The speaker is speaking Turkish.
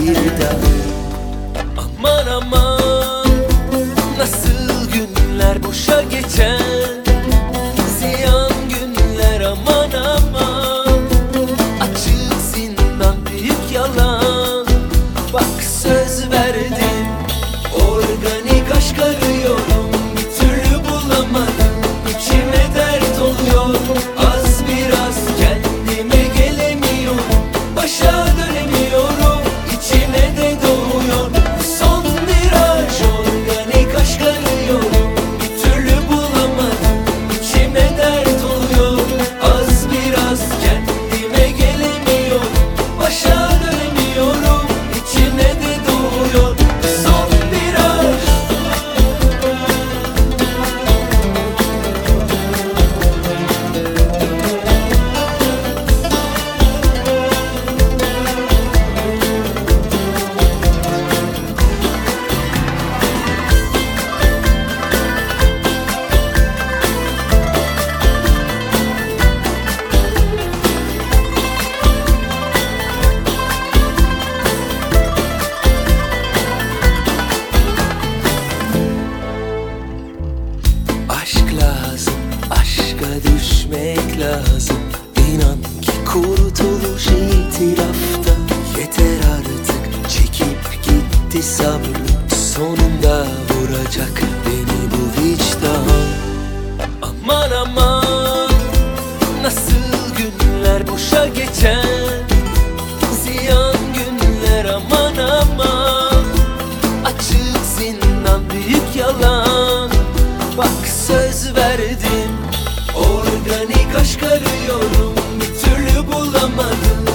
bir daha. Aman aman, nasıl günler boşa geçen, ziyan günler aman aman. Açık zindan büyük yalan. Bak söz verdim, organik aşk arıyorum, bir türlü bulamadım. İçime dert oluyor, az biraz kendime gelemiyorum. Başa dönemiyorum, içime de doğuyor son viraj. Organik aşk arıyorum, bir türlü bulamadım. İçime dert oluyor, az biraz kendime gelemiyorum. Başa dönemiyorum, içime de doğuyor son viraj. Aşk lazım, aşka düşmek lazım. İnan ki kurtuluş itirafta. Yeter artık, çekip gitti sabrım. Sonunda vuracak beni bu vicdan. Aman aman, nasıl günler boşa geçen, ziyan günler aman aman. Açık zindan büyük yalan. Bak söz verdim, organik aşk arıyorum, bir türlü bulamadım.